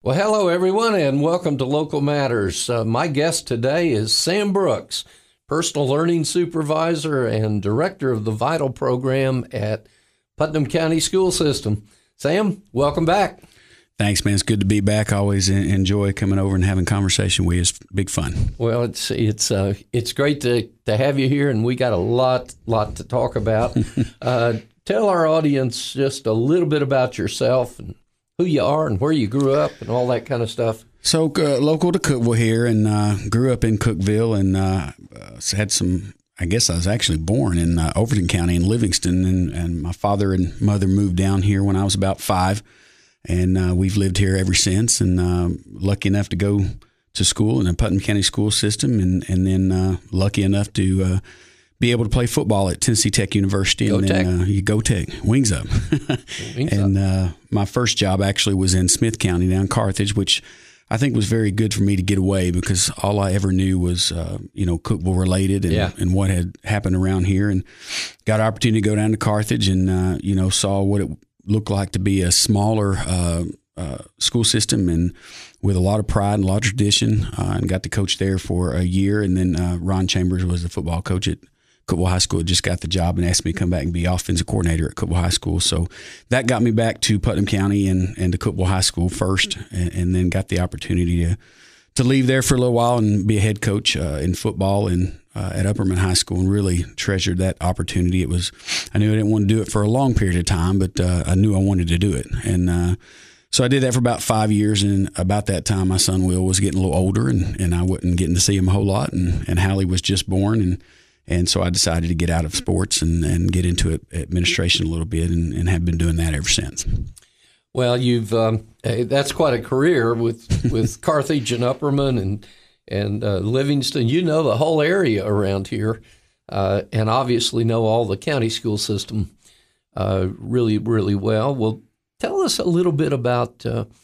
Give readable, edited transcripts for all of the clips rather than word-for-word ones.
Well, hello, everyone, and welcome to Local Matters. My guest today is Sam Brooks, Personal Learning Supervisor and Director of the VITAL program at Putnam County School System. Sam, welcome back. Thanks, man. It's good to be back. I always enjoy coming over and having conversation with you. It's big fun. Well, it's great to have you here, and we got a lot to talk about. Tell our audience just a little bit about yourself and who you are and where you grew up and all that kind of stuff. So local to Cookeville here, and grew up in Cookeville, and had some. I guess I was actually born in Overton County in Livingston, and my father and mother moved down here when I was about 5. And we've lived here ever since, and lucky enough to go to school in the Putnam County School System, and then lucky enough to be able to play football at Tennessee Tech University. Go and Tech. then you go Tech, wings up. My first job actually was in Smith County down Carthage, which I think was very good for me to get away, because all I ever knew was Cookeville related and what had happened around here, and got an opportunity to go down to Carthage and saw what it looked like to be a smaller school system, and with a lot of pride and a lot of tradition, and got to coach there for a year. And then Ron Chambers was the football coach at Cookeville High School, just got the job and asked me to come back and be offensive coordinator at Cookeville High School. So that got me back to Putnam County and to Cookeville High School first, and then got the opportunity to leave there for a little while and be a head coach in football and at Upperman High School, and really treasured that opportunity. I knew I didn't want to do it for a long period of time, but I knew I wanted to do it. And so I did that for about 5 years, and about that time my son Will was getting a little older, and I wasn't getting to see him a whole lot, and Hallie was just born, and so I decided to get out of sports and get into administration a little bit, and have been doing that ever since. Well, you've that's quite a career with Carthage and Upperman and Livingston. You know the whole area around here, and obviously know all the county school system really, really well. Well, tell us a little bit about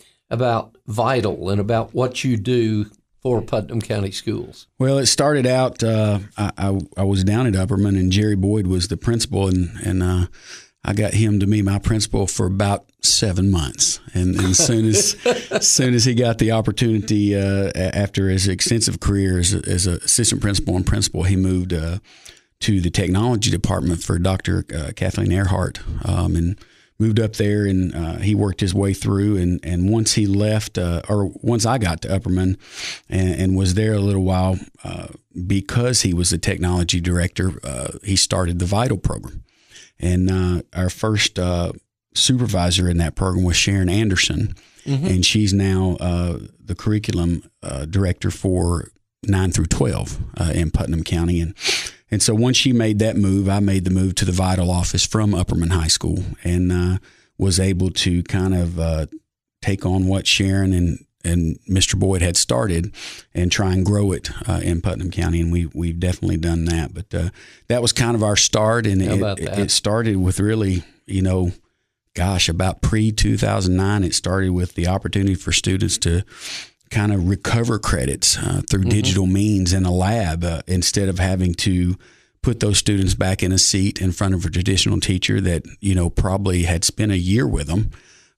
VITAL and about what you do for Putnam County Schools. Well, it started out, I was down at Upperman, and Jerry Boyd was the principal, and I got him to be my principal for about 7 months. And as soon as he got the opportunity, after his extensive career as an assistant principal and principal, he moved to the technology department for Dr. Kathleen Earhart, and moved up there, and he worked his way through. And once he left, or once I got to Upperman and was there a little while, because he was the technology director, he started the VITAL program. And our first supervisor in that program was Sharon Anderson, and she's now the curriculum director for 9 through 12 in Putnam County. And so once she made that move, I made the move to the VITAL office from Upperman High School, and was able to kind of take on what Sharon and Mr. Boyd had started and try and grow it in Putnam County. And we've definitely done that. But that was kind of our start. And it started with really, about pre-2009, it started with the opportunity for students to kind of recover credits through digital means in a lab, instead of having to put those students back in a seat in front of a traditional teacher that, probably had spent a year with them.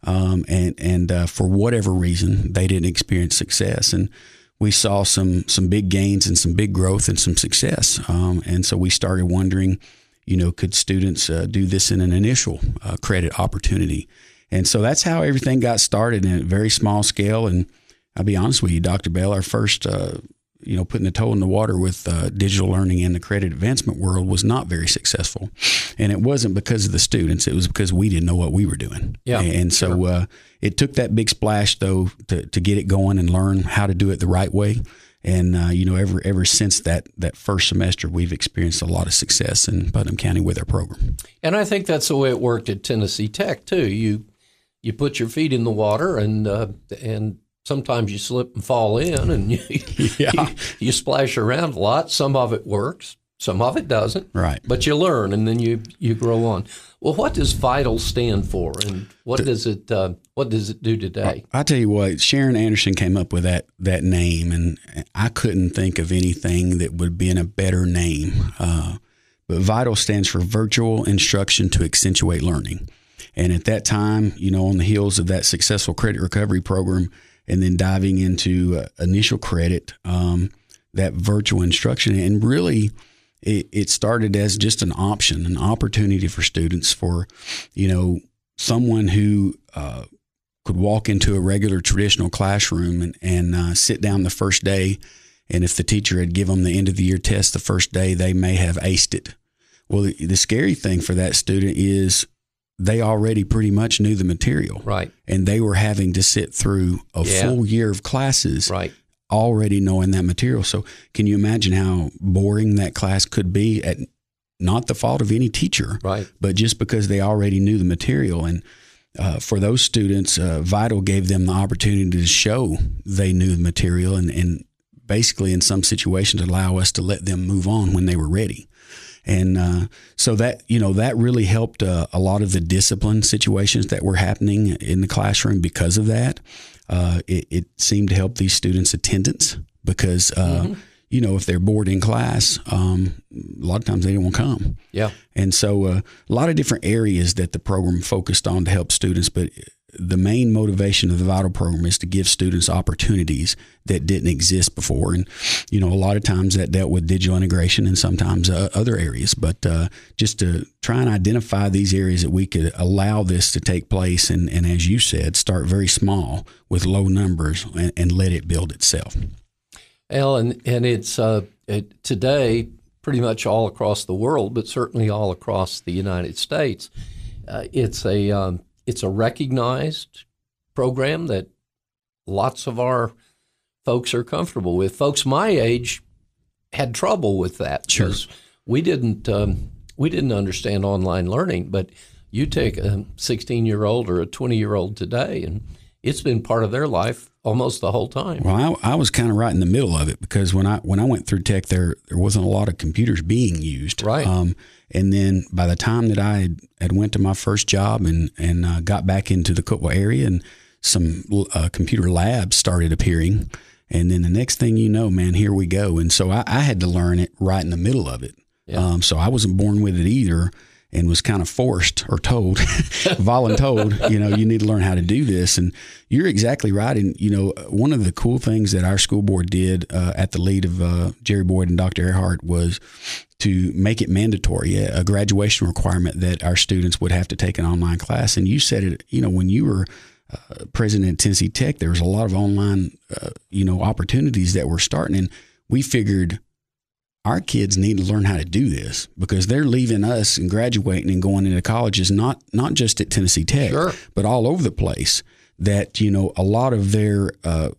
And for whatever reason, they didn't experience success. And we saw some big gains and some big growth and some success. And so we started wondering, could students do this in an initial credit opportunity? And so that's how everything got started, in a very small scale. And I'll be honest with you, Dr. Bell, our first putting the toe in the water with digital learning in the credit advancement world was not very successful. And it wasn't because of the students. It was because we didn't know what we were doing. Yeah, and so it took that big splash, though, to get it going and learn how to do it the right way. And, ever since that first semester, we've experienced a lot of success in Putnam County with our program. And I think that's the way it worked at Tennessee Tech, too. You put your feet in the water, and sometimes you slip and fall in, and you splash around a lot. Some of it works, some of it doesn't. Right. But you learn, and then you grow on. Well, what does VITAL stand for, and what does it do today? I'll tell you what, Sharon Anderson came up with that name, and I couldn't think of anything that would be in a better name. But VITAL stands for Virtual Instruction to Accentuate Learning. And at that time, on the heels of that successful credit recovery program, and then diving into initial credit, that virtual instruction. And really, it started as just an option, an opportunity for students, for, someone who could walk into a regular traditional classroom and sit down the first day. And if the teacher had given them the end of the year test the first day, they may have aced it. Well, the scary thing for that student is they already pretty much knew the material. Right. And they were having to sit through a full year of classes. Right. Already knowing that material. So can you imagine how boring that class could be, at not the fault of any teacher, right, but just because they already knew the material? And for those students, Vital gave them the opportunity to show they knew the material, and basically in some situations allow us to let them move on when they were ready. And so that, that really helped a lot of the discipline situations that were happening in the classroom because of that. It seemed to help these students' attendance because, if they're bored in class, a lot of times they don't want to come. Yeah. And so a lot of different areas that the program focused on to help students, but the main motivation of the Vital program is to give students opportunities that didn't exist before. And, a lot of times that dealt with digital integration and sometimes other areas, but just to try and identify these areas that we could allow this to take place. And as you said, start very small with low numbers and let it build itself. Well, and it's today pretty much all across the world, but certainly all across the United States. It's a recognized program that lots of our folks are comfortable with. Folks my age had trouble with that because we didn't understand online learning. But you take a 16-year-old or a 20-year-old today, and it's been part of their life almost the whole time. Well, I was kind of right in the middle of it because when I went through tech, there wasn't a lot of computers being used. Right. And then by the time that I had went to my first job and got back into the Cookeville area, and some computer labs started appearing, and then the next thing you know, man, here we go. And so I had to learn it right in the middle of it. Yeah. So I wasn't born with it either, and was kind of forced or told, voluntold, you need to learn how to do this. And you're exactly right. And, one of the cool things that our school board did at the lead of Jerry Boyd and Dr. Earhart was to make it mandatory, a graduation requirement that our students would have to take an online class. And you said it, when you were president at Tennessee Tech, there was a lot of online, opportunities that were starting. And we figured our kids need to learn how to do this because they're leaving us and graduating and going into colleges, not just at Tennessee Tech, but all over the place. That, a lot of their,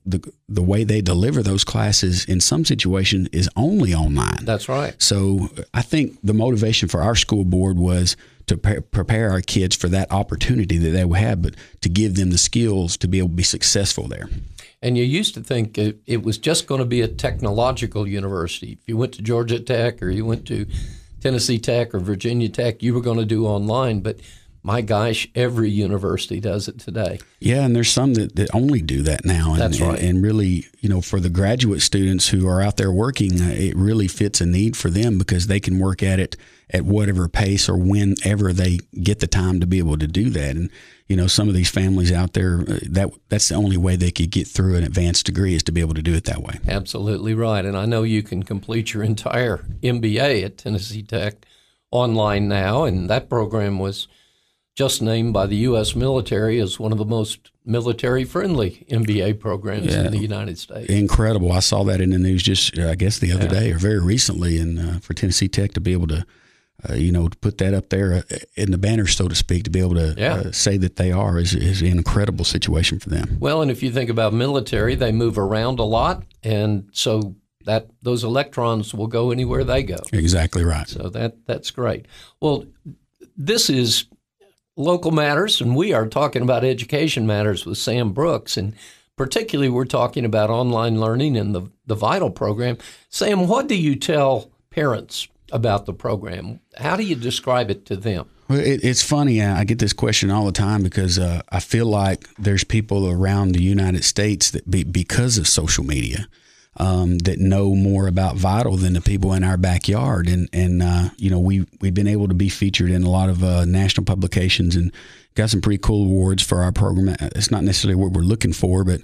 the way they deliver those classes in some situation is only online. That's right. So I think the motivation for our school board was to prepare our kids for that opportunity that they would have, but to give them the skills to be able to be successful there. And you used to think it was just going to be a technological university. If you went to Georgia Tech or you went to Tennessee Tech or Virginia Tech, you were going to do online. But my gosh, every university does it today. Yeah, and there's some that only do that now. And, that's right. And really, for the graduate students who are out there working, it really fits a need for them because they can work at it at whatever pace or whenever they get the time to be able to do that. And, some of these families out there, that's the only way they could get through an advanced degree is to be able to do it that way. Absolutely right. And I know you can complete your entire MBA at Tennessee Tech online now, and that program was just named by the U.S. military as one of the most military-friendly MBA programs in the United States. Incredible. I saw that in the news just, I guess, the other day or very recently, and for Tennessee Tech to be able to, to put that up there in the banner, so to speak, to be able to say that they are is an incredible situation for them. Well, and if you think about military, they move around a lot, and so that those electrons will go anywhere they go. Exactly right. So that's great. Well, this is Local Matters, and we are talking about education matters with Sam Brooks, and particularly we're talking about online learning and the Vital program. Sam, what do you tell parents about the program? How do you describe it to them? Well, it's funny. I get this question all the time because I feel like there's people around the United States that because of social media that know more about Vital than the people in our backyard. And we've been able to be featured in a lot of national publications and got some pretty cool awards for our program. It's not necessarily what we're looking for, but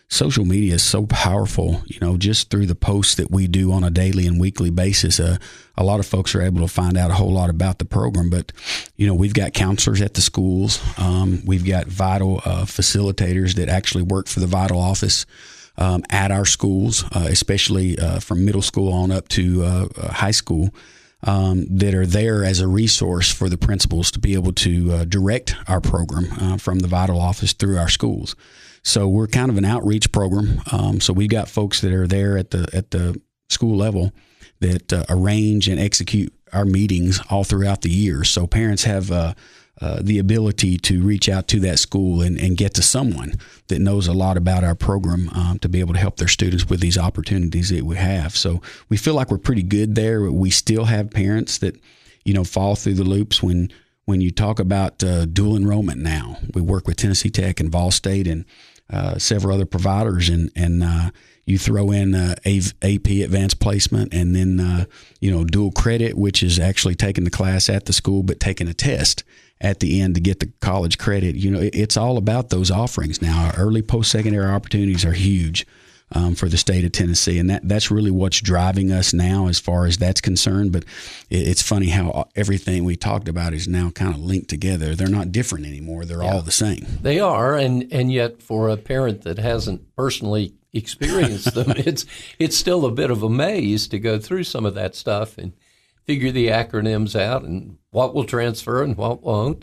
social media is so powerful, just through the posts that we do on a daily and weekly basis. A lot of folks are able to find out a whole lot about the program, but, we've got counselors at the schools. We've got Vital facilitators that actually work for the Vital office at our schools, especially from middle school on up to high school, that are there as a resource for the principals to be able to direct our program from the Vital office through our schools. So we're kind of an outreach program. So we've got folks that are there at the school level that arrange and execute our meetings all throughout the year. So parents have the ability to reach out to that school and get to someone that knows a lot about our program to be able to help their students with these opportunities that we have. So we feel like we're pretty good there. We still have parents that, fall through the loops when you talk about dual enrollment now. We work with Tennessee Tech and Vol State and several other providers, and you throw in AP advanced placement, and then dual credit, which is actually taking the class at the school but taking a test at the end to get the college credit. It's all about those offerings now. Our early post-secondary opportunities are huge for the state of Tennessee, and that's really what's driving us now as far as that's concerned. But it's funny how everything we talked about is now kind of linked together. They're not different anymore. They're all the same. They are, and yet for a parent that hasn't personally experienced them, it's still a bit of a maze to go through some of that stuff and figure the acronyms out and what will transfer and what won't.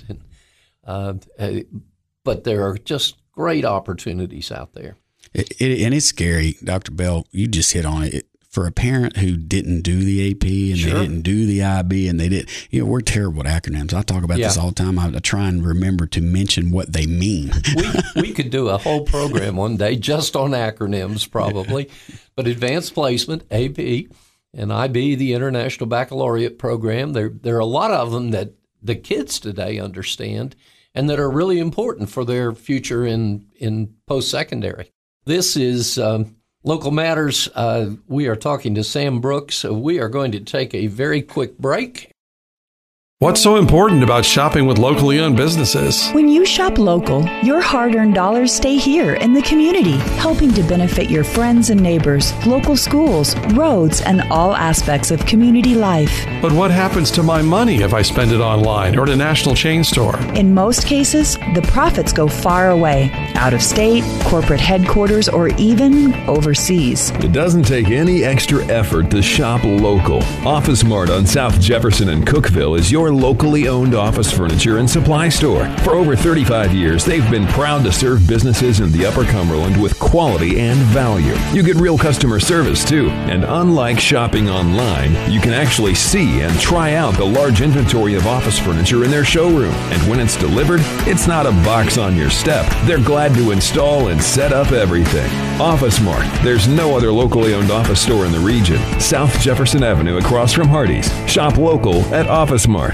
But there are just great opportunities out there. And it's scary, Dr. Bell. You just hit on it. For a parent who didn't do the AP and they didn't do the IB and they did, we're terrible at acronyms. I talk about this all the time. I try and remember to mention what they mean. We could do a whole program one day just on acronyms, probably. But advanced placement, AP, and IB, the International Baccalaureate Program, there are a lot of them that the kids today understand and that are really important for their future in post-secondary. This is Local Matters. We are talking to Sam Brooks. We are going to take a very quick break. What's so important about shopping with locally owned businesses? When you shop local, your hard-earned dollars stay here in the community, helping to benefit your friends and neighbors, local schools, roads, and all aspects of community life. But what happens to my money if I spend it online or at a national chain store? In most cases, the profits go far away, out of state, corporate headquarters, or even overseas. It doesn't take any extra effort to shop local. Office Mart on South Jefferson and Cookeville is your locally owned office furniture and supply store. For over 35 years, they've been proud to serve businesses in the Upper Cumberland with quality and value. You get real customer service, too. And unlike shopping online, you can actually see and try out the large inventory of office furniture in their showroom. And when it's delivered, it's not a box on your step. They're glad to install and set up everything. Office Mart. There's no other locally owned office store in the region. South Jefferson Avenue across from Hardee's. Shop local at Office Mart.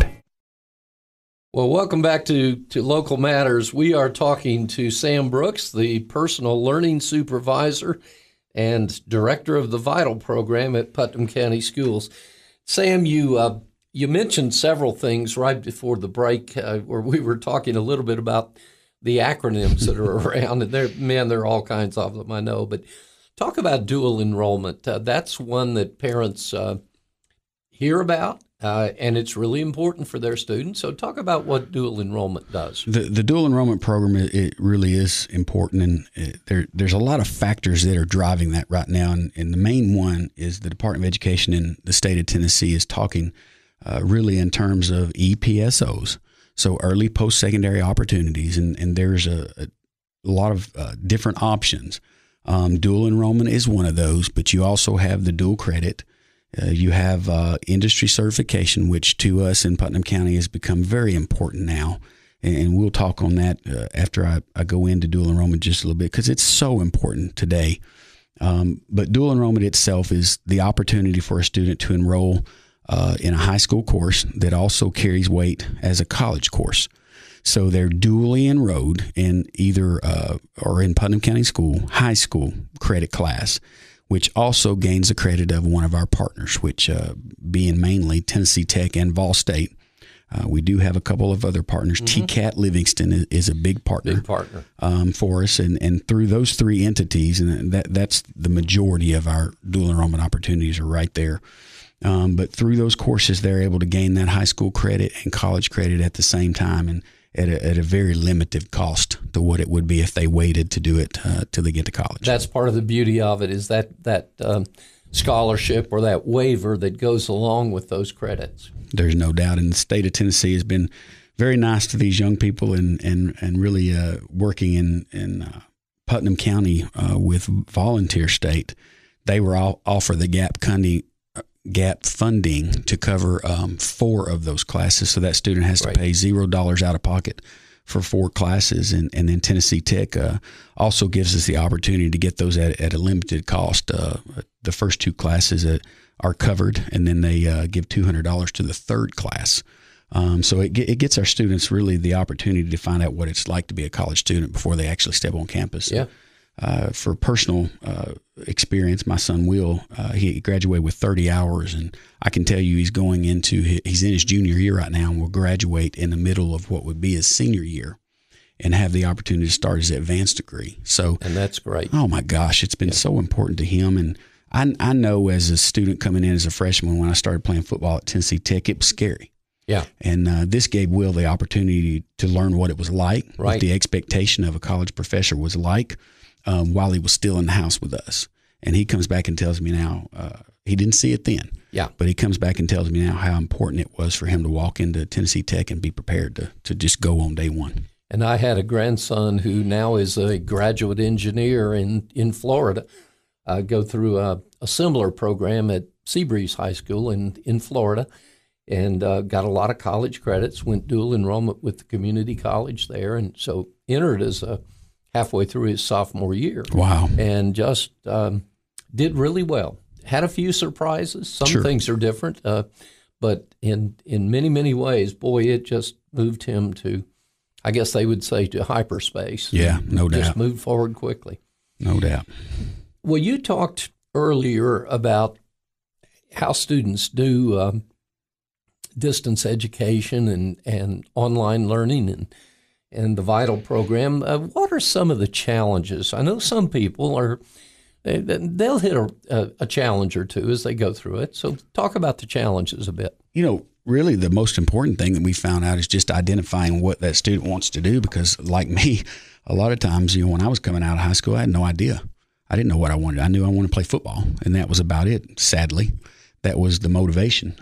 Well, welcome back to Local Matters. We are talking to Sam Brooks, the personal learning supervisor and director of the Vital program at Putnam County Schools. Sam, you mentioned several things right before the break where we were talking a little bit about the acronyms that are around, and there are all kinds of them, I know. But talk about dual enrollment. That's one that parents hear about. And it's really important for their students. So talk about what dual enrollment does. The dual enrollment program, it really is important, and there's a lot of factors that are driving that right now. And the main one is the Department of Education in the state of Tennessee is talking really in terms of EPSOs, so early post-secondary opportunities. And there's a lot of different options. Dual enrollment is one of those, but you also have the dual credit. You have industry certification, which to us in Putnam County has become very important now. And we'll talk on that after I go into dual enrollment just a little bit, because it's so important today. But dual enrollment itself is the opportunity for a student to enroll in a high school course that also carries weight as a college course. So they're dually enrolled in either or in Putnam County School, high school credit class, which also gains the credit of one of our partners, which being mainly Tennessee Tech and Vol State. We do have a couple of other partners. TCAT Livingston is a big partner, for us, and through those three entities, and that's the majority of our dual enrollment opportunities are right there. But through those courses, they're able to gain that high school credit and college credit at the same time, and at a very limited cost to what it would be if they waited to do it till they get to college. That's part of the beauty of it, is that scholarship or that waiver that goes along with those credits. There's no doubt. And the state of Tennessee has been very nice to these young people and really working in Putnam County with Volunteer State. They were all offered the gap funding to cover 4 of those classes. So that student has to pay $0 out of pocket for 4 classes. And then Tennessee Tech also gives us the opportunity to get those at a limited cost. The first 2 classes are covered, and then they give $200 to the third class. So it gets our students really the opportunity to find out what it's like to be a college student before they actually step on campus. Yeah. For personal experience, my son Will, he graduated with 30 hours, and I can tell you he's in his junior year right now and will graduate in the middle of what would be his senior year and have the opportunity to start his advanced degree. And that's great. Oh my gosh, it's been so important to him. And I know as a student coming in as a freshman, when I started playing football at Tennessee Tech, it was scary. Yeah. And this gave Will the opportunity to learn what it was like, what the expectation of a college professor was like, while he was still in the house with us. And he comes back and tells me now, he didn't see it then. Yeah. But he comes back and tells me now how important it was for him to walk into Tennessee Tech and be prepared to just go on day one. And I had a grandson who now is a graduate engineer in Florida, go through a similar program at Seabreeze High School in Florida, and got a lot of college credits, went dual enrollment with the community college there, and so entered as halfway through his sophomore year. Wow. And just did really well. Had a few surprises. Some things are different, but in many, many ways, boy, it just moved him to, I guess they would say, to hyperspace. Yeah, no doubt. Just moved forward quickly. No doubt. Well, you talked earlier about how students do distance education and online learning and the VITAL program. What are some of the challenges? I know some people they'll hit a challenge or two as they go through it. So talk about the challenges a bit. Really the most important thing that we found out is just identifying what that student wants to do, because like me, a lot of times, when I was coming out of high school, I had no idea. I didn't know what I wanted. I knew I wanted to play football, and that was about it. Sadly, that was the motivation.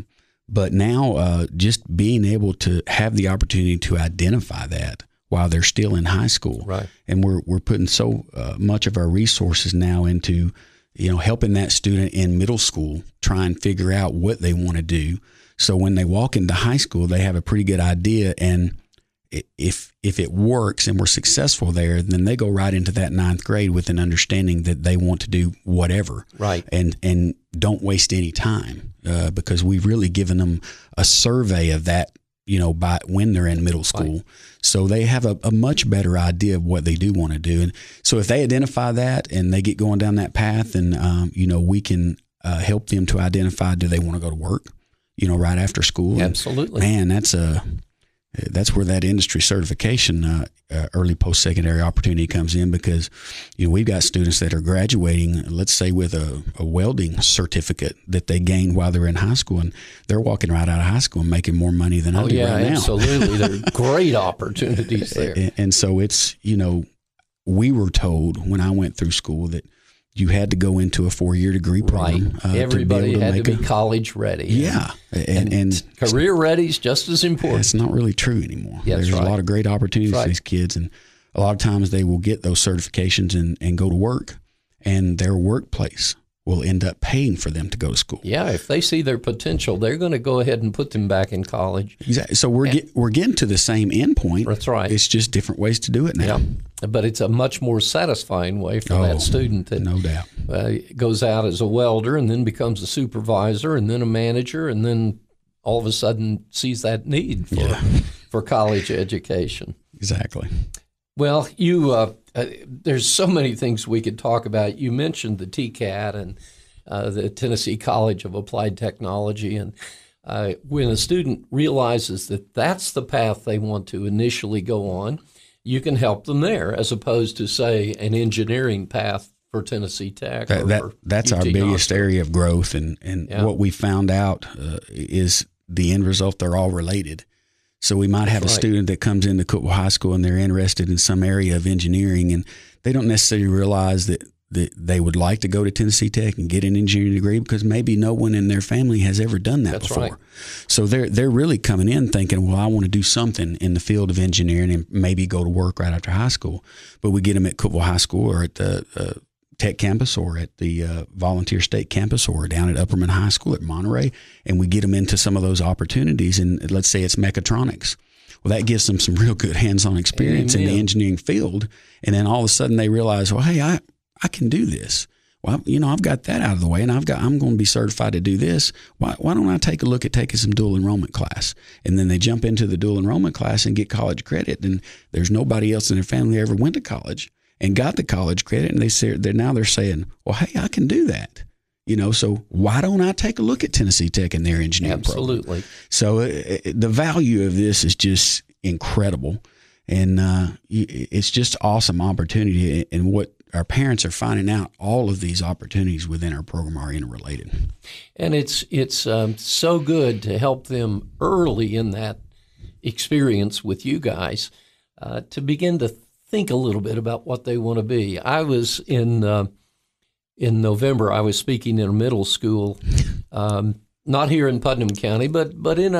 But now just being able to have the opportunity to identify that while they're still in high school. Right. And we're putting so much of our resources now into, helping that student in middle school try and figure out what they want to do. So when they walk into high school, they have a pretty good idea. And if it works and we're successful there, then they go right into that 9th grade with an understanding that they want to do whatever. Right. And don't waste any time because we've really given them a survey of that, by when they're in middle school. Right. So they have a much better idea of what they do want to do. And so if they identify that and they get going down that path, and, we can help them to identify, do they want to go to work, right after school? Absolutely. And, man, that's where that industry certification, early post-secondary opportunity comes in, because, we've got students that are graduating, let's say with a welding certificate that they gained while they're in high school, and they're walking right out of high school and making more money than I do right now. Absolutely. There are great opportunities there. And so it's, we were told when I went through school that you had to go into a 4-year degree program. Right. Everybody had to be college ready. Yeah. And career ready is just as important. It's not really true anymore. Yeah, There's a lot of great opportunities for these kids. And a lot of times they will get those certifications and go to work, and their workplace will end up paying for them to go to school. Yeah, if they see their potential, they're going to go ahead and put them back in college. Exactly. So we're getting to the same end point. That's right. It's just different ways to do it now. Yeah. But it's a much more satisfying way for that student that no doubt goes out as a welder and then becomes a supervisor and then a manager, and then all of a sudden sees that need for college education. Exactly. Well, there's so many things we could talk about. You mentioned the TCAT and the Tennessee College of Applied Technology, and when a student realizes that that's the path they want to initially go on, you can help them there, as opposed to, say, an engineering path for Tennessee Tech. That's our biggest area of growth, and what we found out is the end result, they're all related. So we might have a student that comes into Cookeville High School and they're interested in some area of engineering, and they don't necessarily realize that they would like to go to Tennessee Tech and get an engineering degree because maybe no one in their family has ever done that before. Right. So they're really coming in thinking, well, I want to do something in the field of engineering and maybe go to work right after high school. But we get them at Cookeville High School or at the Tech campus or at the Volunteer State campus or down at Upperman High School at Monterey, and we get them into some of those opportunities. And let's say it's mechatronics. Well, that gives them some real good hands-on experience in the engineering field. And then all of a sudden they realize, well, hey, I can do this. Well, I've got that out of the way, and I'm going to be certified to do this. Why don't I take a look at taking some dual enrollment class? And then they jump into the dual enrollment class and get college credit. And there's nobody else in their family who ever went to college and got the college credit. And they're saying, well, hey, I can do that. So why don't I take a look at Tennessee Tech and their engineering program? Absolutely. So the value of this is just incredible, and it's just awesome opportunity. And what our parents are finding out, all of these opportunities within our program are interrelated. And it's so good to help them early in that experience with you guys to begin to think a little bit about what they want to be. I was in November, I was speaking in a middle school, not here in Putnam County, but in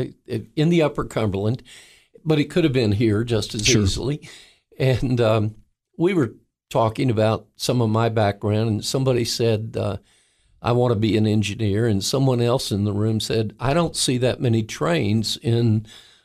the Upper Cumberland, but it could have been here just as easily. And we were talking about some of my background, and somebody said, I want to be an engineer, and someone else in the room said, I don't see that many trains in,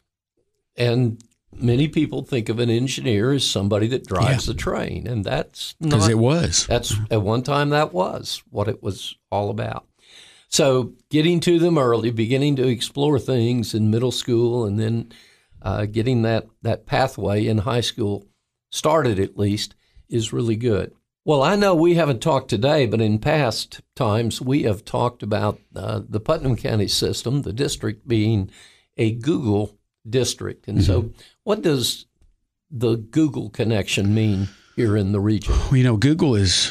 and many people think of an engineer as somebody that drives a train, and that's not. Because it was. That's at one time that was what it was all about. So getting to them early, beginning to explore things in middle school, and then getting that pathway in high school started at least is really good. Well, I know we haven't talked today, but in past times we have talked about the Putnam County system, the district being a Google district. And so what does the Google connection mean here in the region? Well, Google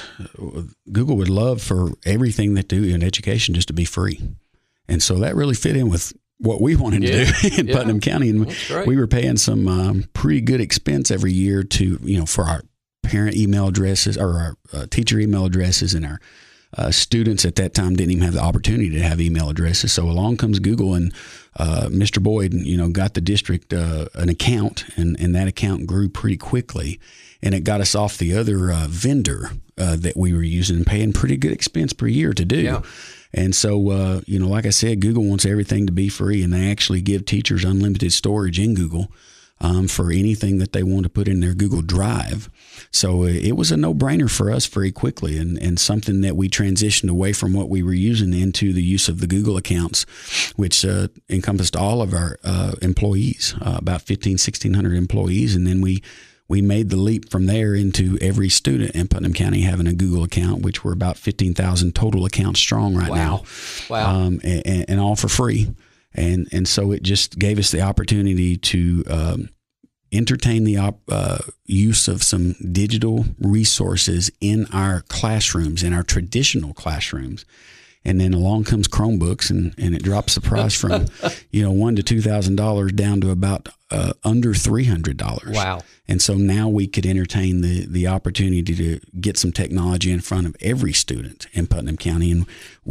would love for everything that do in education just to be free. And so that really fit in with what we wanted to do in Putnam County. And we were paying some pretty good expense every year to, for our parent email addresses or our teacher email addresses, and our students at that time didn't even have the opportunity to have email addresses. So along comes Google, and Mr. Boyd, got the district an account, and that account grew pretty quickly, and it got us off the other vendor that we were using and paying pretty good expense per year to do. Yeah. And so, like I said, Google wants everything to be free, and they actually give teachers unlimited storage in Google for anything that they want to put in their Google Drive. So it was a no-brainer for us very quickly, and something that we transitioned away from what we were using into the use of the Google accounts, which encompassed all of our employees, about 1,600 employees. And then we made the leap from there into every student in Putnam County having a Google account, which we're about 15,000 total accounts strong right now. Wow. And all for free. And so it just gave us the opportunity to entertain the use of some digital resources in our classrooms, in our traditional classrooms. And then along comes Chromebooks, and it drops the price from $1,000 to $2,000 down to about under $300. Wow! And so now we could entertain the opportunity to get some technology in front of every student in Putnam County, and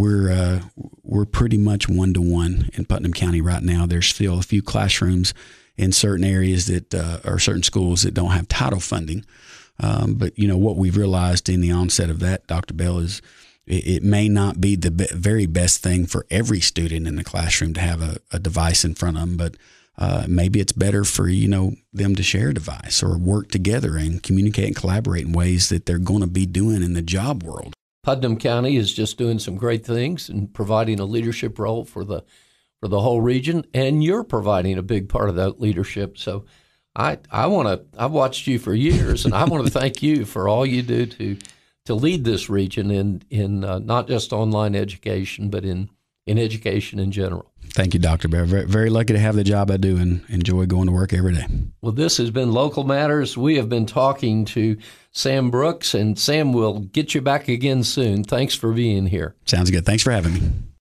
we're pretty much 1-to-1 in Putnam County right now. There's still a few classrooms in certain areas that or certain schools that don't have title funding, but what we've realized in the onset of that, Dr. Bell, is it may not be the very best thing for every student in the classroom to have a device in front of them, but maybe it's better for them to share a device or work together and communicate and collaborate in ways that they're going to be doing in the job world. Putnam County is just doing some great things and providing a leadership role for the whole region, and you're providing a big part of that leadership. So I've watched you for years, and I want to thank you for all you do to lead this region in not just online education, but in in education in general. Thank you, Dr. Bear. Very, very lucky to have the job I do and enjoy going to work every day. Well, this has been Local Matters. We have been talking to Sam Brooks, and Sam will get you back again soon. Thanks for being here. Sounds good. Thanks for having me.